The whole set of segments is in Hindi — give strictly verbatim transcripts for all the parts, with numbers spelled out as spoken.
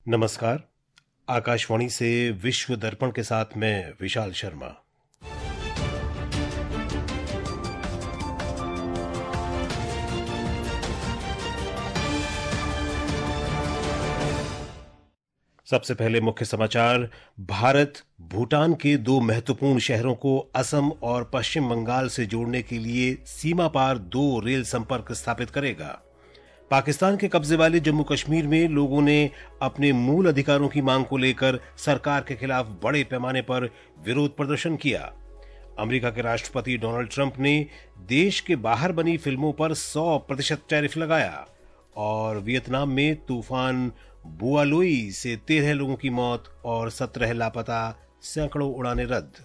नमस्कार। आकाशवाणी से विश्व दर्पण के साथ मैं विशाल शर्मा। सबसे पहले मुख्य समाचार। भारत भूटान के दो महत्वपूर्ण शहरों को असम और पश्चिम बंगाल से जोड़ने के लिए सीमा पार दो रेल संपर्क स्थापित करेगा। पाकिस्तान के कब्जे वाले जम्मू कश्मीर में लोगों ने अपने मूल अधिकारों की मांग को लेकर सरकार के खिलाफ बड़े पैमाने पर विरोध प्रदर्शन किया। अमेरिका के राष्ट्रपति डोनाल्ड ट्रंप ने देश के बाहर बनी फिल्मों पर सौ प्रतिशत टैरिफ लगाया। और वियतनाम में तूफान बुआलोई से तेरह लोगों की मौत और सत्रह लापता, सैकड़ों उड़ानें रद्द।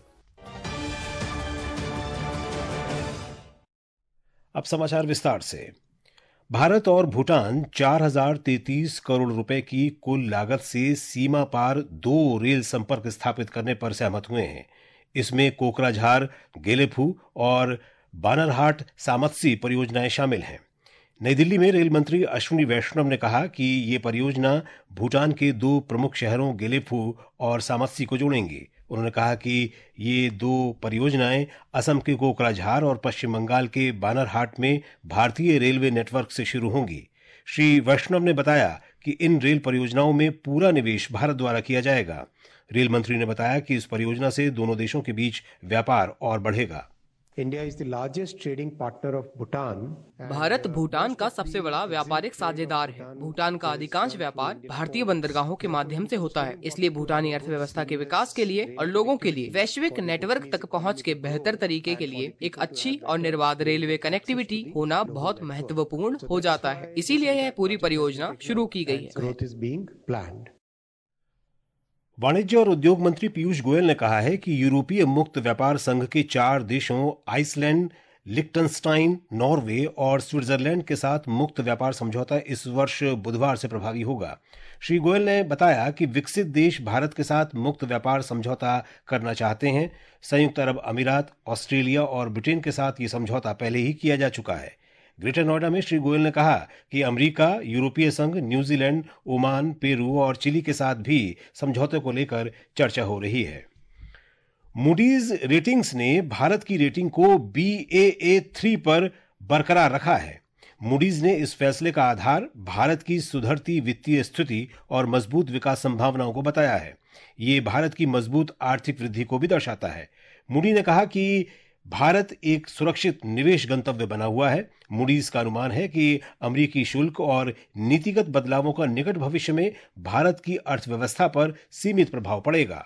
अब समाचार विस्तार से। भारत और भूटान चार हजार तैंतीस करोड़ रुपए की कुल लागत से सीमा पार दो रेल संपर्क स्थापित करने पर सहमत हुए हैं। इसमें कोकराझार, गेलेफू और बानरहाट सामत्सी परियोजनाएं शामिल हैं। नई दिल्ली में रेल मंत्री अश्विनी वैष्णव ने कहा कि ये परियोजना भूटान के दो प्रमुख शहरों गेलेफू और सामत्सी को जोड़ेंगी। उन्होंने कहा कि ये दो परियोजनाएं असम के कोकराझार और पश्चिम बंगाल के बानरहाट में भारतीय रेलवे नेटवर्क से शुरू होंगी। श्री वैष्णव ने बताया कि इन रेल परियोजनाओं में पूरा निवेश भारत द्वारा किया जाएगा। रेल मंत्री ने बताया कि इस परियोजना से दोनों देशों के बीच व्यापार और बढ़ेगा। India is the largest trading partner of Bhutan. Bharat Bhutan का सबसे बड़ा व्यापारिक साझेदार है। भूटान का अधिकांश व्यापार भारतीय बंदरगाहों के माध्यम से होता है। इसलिए भूटानी अर्थव्यवस्था के विकास के लिए और लोगों के लिए वैश्विक नेटवर्क तक पहुंच के बेहतर तरीके के लिए एक अच्छी और निर्बाध रेलवे कनेक्टिविटी होना बहुत महत्वपूर्ण हो जाता है। इसीलिए यह पूरी परियोजना शुरू की गई है। वाणिज्य और उद्योग मंत्री पीयूष गोयल ने कहा है कि यूरोपीय मुक्त व्यापार संघ के चार देशों आइसलैंड, लिक्टनस्टाइन, नॉर्वे और स्विट्जरलैंड के साथ मुक्त व्यापार समझौता इस वर्ष बुधवार से प्रभावी होगा। श्री गोयल ने बताया कि विकसित देश भारत के साथ मुक्त व्यापार समझौता करना चाहते हैं। संयुक्त अरब अमीरात, ऑस्ट्रेलिया और ब्रिटेन के साथ ये समझौता पहले ही किया जा चुका है। ग्रेटर नोएडा में श्री गोयल ने कहा कि अमेरिका, यूरोपीय संघ, न्यूजीलैंड, ओमान, पेरू और चिली के साथ भी समझौते को लेकर चर्चा हो रही है। मूडीज रेटिंग्स ने भारत की रेटिंग को बी ए ए थ्री पर बरकरार रखा है। मूडीज ने इस फैसले का आधार भारत की सुधरती वित्तीय स्थिति और मजबूत विकास संभावनाओं को बताया है। ये भारत की मजबूत आर्थिक वृद्धि को भी दर्शाता है। मूडी ने कहा कि भारत एक सुरक्षित निवेश गंतव्य बना हुआ है। मूडीज का अनुमान है कि अमेरिकी शुल्क और नीतिगत बदलावों का निकट भविष्य में भारत की अर्थव्यवस्था पर सीमित प्रभाव पड़ेगा।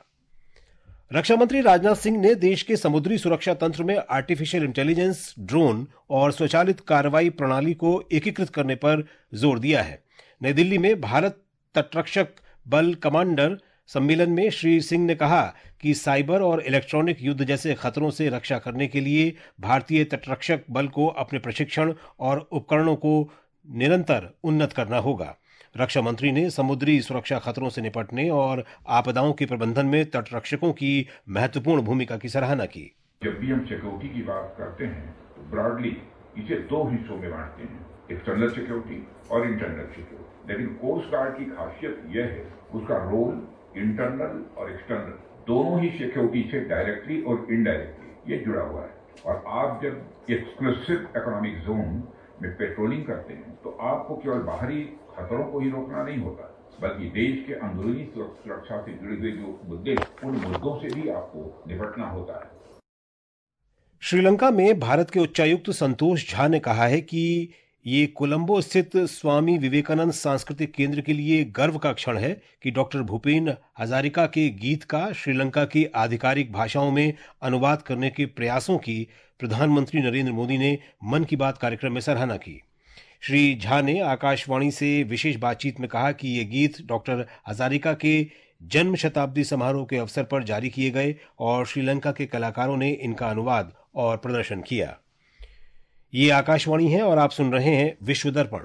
रक्षा मंत्री राजनाथ सिंह ने देश के समुद्री सुरक्षा तंत्र में आर्टिफिशियल इंटेलिजेंस, ड्रोन और स्वचालित कार्रवाई प्रणाली को एकीकृत करने पर जोर दिया है। नई दिल्ली में भारत तटरक्षक बल कमांडर सम्मेलन में श्री सिंह ने कहा कि साइबर और इलेक्ट्रॉनिक युद्ध जैसे खतरों से रक्षा करने के लिए भारतीय तटरक्षक बल को अपने प्रशिक्षण और उपकरणों को निरंतर उन्नत करना होगा। रक्षा मंत्री ने समुद्री सुरक्षा खतरों से निपटने और आपदाओं के प्रबंधन में तटरक्षकों की महत्वपूर्ण भूमिका की सराहना की। जब भी हम सिक्योरिटी की बात करते हैं तो ब्रॉडली इसे दो हिस्सों में बांटते हैं, एक्सटर्नल सिक्योरिटी और इंटरनल सिक्योरिटी। लेकिन कोस्ट गार्ड की खासियत यह है उसका रोल इंटरनल और एक्सटर्नल दोनों ही सिक्योरिटी से डायरेक्टली और इनडायरेक्टली ये जुड़ा हुआ है। और आप जब एक्सक्लूसिव इकोनॉमिक जोन में पेट्रोलिंग करते हैं तो आपको केवल बाहरी खतरों को ही रोकना नहीं होता, बल्कि देश के अंदरूनी सुरक्षा से जुड़े हुए जो मुद्दे उन मुद्दों से भी आपको निपटना होता है। श्रीलंका में भारत के उच्चायुक्त संतोष झा ने कहा है कि ये कोलंबो स्थित स्वामी विवेकानंद सांस्कृतिक केंद्र के लिए गर्व का क्षण है कि डॉक्टर भूपेन हजारिका के गीत का श्रीलंका की आधिकारिक भाषाओं में अनुवाद करने के प्रयासों की प्रधानमंत्री नरेंद्र मोदी ने मन की बात कार्यक्रम में सराहना की। श्री झा ने आकाशवाणी से विशेष बातचीत में कहा कि ये गीत डॉक्टर हजारिका के जन्म शताब्दी समारोह के अवसर पर जारी किए गए और श्रीलंका के कलाकारों ने इनका अनुवाद और प्रदर्शन किया। ये आकाशवाणी है और आप सुन रहे हैं विश्व दर्पण।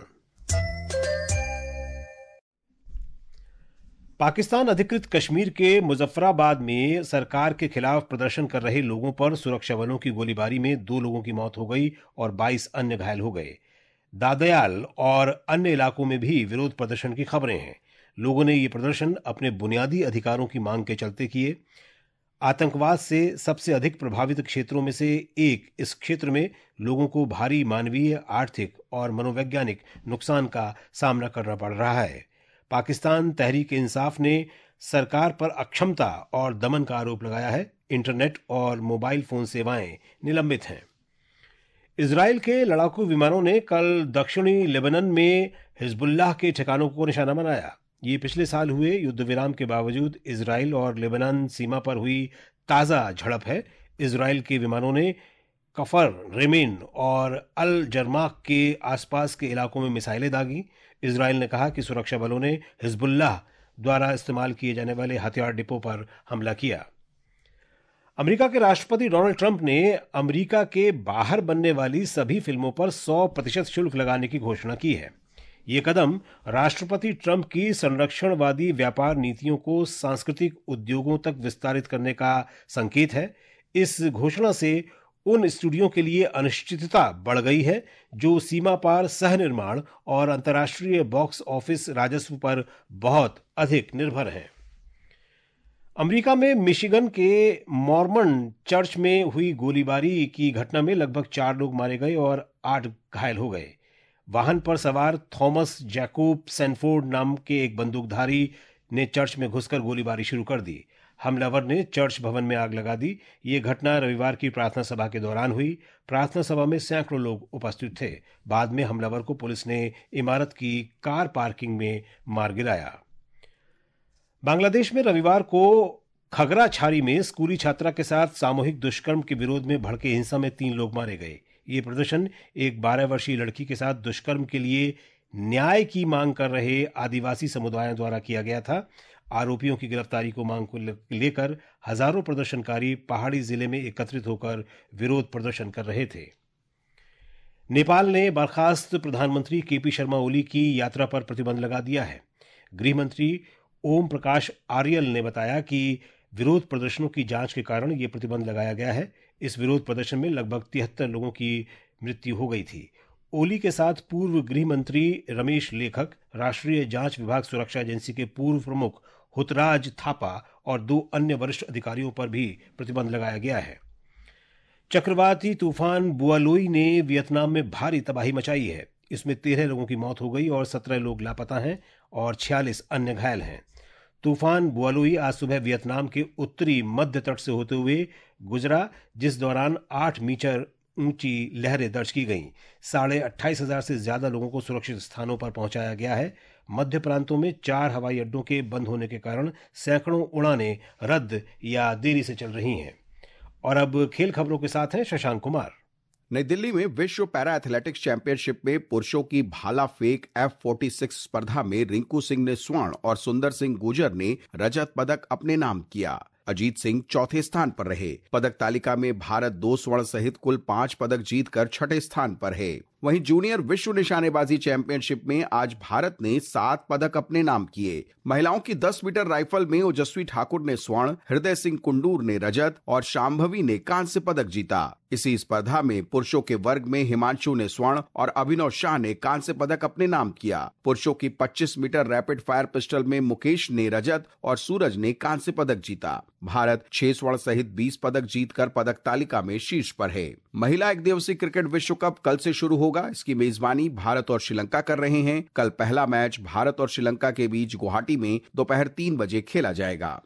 पाकिस्तान अधिकृत कश्मीर के मुजफ्फराबाद में सरकार के खिलाफ प्रदर्शन कर रहे लोगों पर सुरक्षा बलों की गोलीबारी में दो लोगों की मौत हो गई और बाईस अन्य घायल हो गए। दादयाल और अन्य इलाकों में भी विरोध प्रदर्शन की खबरें हैं। लोगों ने ये प्रदर्शन अपने बुनियादी अधिकारों की मांग के चलते किए। आतंकवाद से सबसे अधिक प्रभावित क्षेत्रों में से एक इस क्षेत्र में लोगों को भारी मानवीय, आर्थिक और मनोवैज्ञानिक नुकसान का सामना करना पड़ रहा है। पाकिस्तान तहरीक इंसाफ ने सरकार पर अक्षमता और दमन का आरोप लगाया है। इंटरनेट और मोबाइल फोन सेवाएं निलंबित हैं। इजराइल के लड़ाकू विमानों ने कल दक्षिणी लेबनान में हिजबुल्लाह के ठिकानों को निशाना बनाया। ये पिछले साल हुए युद्ध विराम के बावजूद इजराइल और लेबनान सीमा पर हुई ताज़ा झड़प है। इजराइल के विमानों ने कफर, रेमिन और अल जरमाक के आसपास के इलाकों में मिसाइलें दागी। इजराइल ने कहा कि सुरक्षा बलों ने हिजबुल्लाह द्वारा इस्तेमाल किए जाने वाले हथियार डिपो पर हमला किया। अमेरिका के राष्ट्रपति डोनाल्ड ट्रंप ने अमेरिका के बाहर बनने वाली सभी फिल्मों पर सौ प्रतिशत शुल्क लगाने की घोषणा की है। ये कदम राष्ट्रपति ट्रंप की संरक्षणवादी व्यापार नीतियों को सांस्कृतिक उद्योगों तक विस्तारित करने का संकेत है। इस घोषणा से उन स्टूडियो के लिए अनिश्चितता बढ़ गई है जो सीमा पार सह निर्माण और अंतर्राष्ट्रीय बॉक्स ऑफिस राजस्व पर बहुत अधिक निर्भर हैं। अमेरिका में मिशिगन के मॉर्मन चर्च में हुई गोलीबारी की घटना में लगभग चार लोग मारे गए और आठ घायल हो गए। वाहन पर सवार थॉमस जैकोब सैनफोर्ड नाम के एक बंदूकधारी ने चर्च में घुसकर गोलीबारी शुरू कर दी। हमलावर ने चर्च भवन में आग लगा दी। ये घटना रविवार की प्रार्थना सभा के दौरान हुई। प्रार्थना सभा में सैकड़ों लोग उपस्थित थे। बाद में हमलावर को पुलिस ने इमारत की कार पार्किंग में मार गिराया। बांग्लादेश में रविवार को खगराछारी में स्कूली छात्रा के साथ सामूहिक दुष्कर्म के विरोध में भड़के हिंसा में तीन लोग मारे गए। ये प्रदर्शन एक बारह वर्षीय लड़की के साथ दुष्कर्म के लिए न्याय की मांग कर रहे आदिवासी समुदायों द्वारा किया गया था। आरोपियों की गिरफ्तारी को मांग को लेकर हजारों प्रदर्शनकारी पहाड़ी जिले में एकत्रित होकर विरोध प्रदर्शन कर रहे थे। नेपाल ने बर्खास्त प्रधानमंत्री केपी शर्मा ओली की यात्रा पर प्रतिबंध लगा दिया है। गृह मंत्री ओम प्रकाश आर्यल ने बताया कि विरोध प्रदर्शनों की जांच के कारण यह प्रतिबंध लगाया गया है। इस विरोध प्रदर्शन में लगभग तिहत्तर लोगों की मृत्यु हो गई थी। ओली के साथ पूर्व गृह मंत्री रमेश लेखक, राष्ट्रीय जांच विभाग सुरक्षा एजेंसी के पूर्व प्रमुख हुतराज थापा और दो अन्य वरिष्ठ अधिकारियों पर भी प्रतिबंध लगाया गया है। चक्रवाती तूफान बुआलोई ने वियतनाम में भारी तबाही मचाई है। इसमें तेरह लोगों की मौत हो गई और सत्रह लोग लापता हैं और छियालीस अन्य घायल हैं। तूफान बुआलोई आज सुबह वियतनाम के उत्तरी मध्य तट से होते हुए गुजरा, जिस दौरान आठ मीटर ऊंची लहरें दर्ज की गईं। साढ़े अट्ठाईस हजार से ज्यादा लोगों को सुरक्षित स्थानों पर पहुंचाया गया है। मध्य प्रांतों में चार हवाई अड्डों के बंद होने के कारण सैकड़ों उड़ानें रद्द या देरी से चल रही हैं। और अब खेल खबरों के साथ हैं शशांक कुमार। नई दिल्ली में विश्व पैरा एथलेटिक्स चैंपियनशिप में पुरुषों की भाला फेंक एफ छियालीस स्पर्धा में रिंकू सिंह ने स्वर्ण और सुंदर सिंह गुर्जर ने रजत पदक अपने नाम किया। अजीत सिंह चौथे स्थान पर रहे। पदक तालिका में भारत दो स्वर्ण सहित कुल पांच पदक जीतकर छठे स्थान पर है। वहीं जूनियर विश्व निशानेबाजी चैंपियनशिप में आज भारत ने सात पदक अपने नाम किए। महिलाओं की दस मीटर राइफल में ओजस्वी ठाकुर ने स्वर्ण, हृदय सिंह कुंडूर ने रजत और शांभवी ने कांस्य पदक जीता। इसी स्पर्धा में पुरुषों के वर्ग में हिमांशु ने स्वर्ण और अभिनव शाह ने कांस्य पदक अपने नाम किया। पुरुषों की पच्चीस मीटर रैपिड फायर पिस्टल में मुकेश ने रजत और सूरज ने कांस्य पदक जीता। भारत छह स्वर्ण सहित बीस पदक जीतकर पदक तालिका में शीर्ष पर है। महिला एक दिवसीय क्रिकेट विश्व कप कल से शुरू होगा। इसकी मेजबानी भारत और श्रीलंका कर रहे हैं। कल पहला मैच भारत और श्रीलंका के बीच गुवाहाटी में दोपहर तीन बजे खेला जाएगा।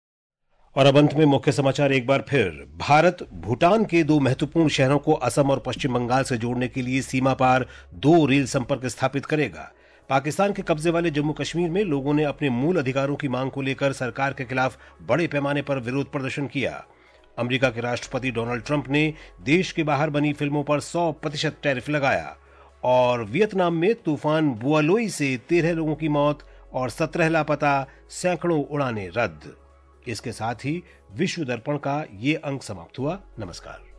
और अब अंत में मुख्य समाचार एक बार फिर। भारत भूटान के दो महत्वपूर्ण शहरों को असम और पश्चिम बंगाल से जोड़ने के लिए सीमा पार दो रेल संपर्क स्थापित करेगा। पाकिस्तान के कब्जे वाले जम्मू कश्मीर में लोगों ने अपने मूल अधिकारों की मांग को लेकर सरकार के खिलाफ बड़े पैमाने पर विरोध प्रदर्शन किया। अमेरिका के राष्ट्रपति डोनाल्ड ट्रंप ने देश के बाहर बनी फिल्मों पर सौ प्रतिशत टैरिफ लगाया। और वियतनाम में तूफान बुआलोई से तेरह लोगों की मौत और सत्रह लापता, सैकड़ों उड़ानें रद्द। इसके साथ ही विश्व दर्पण का ये अंक समाप्त हुआ। नमस्कार।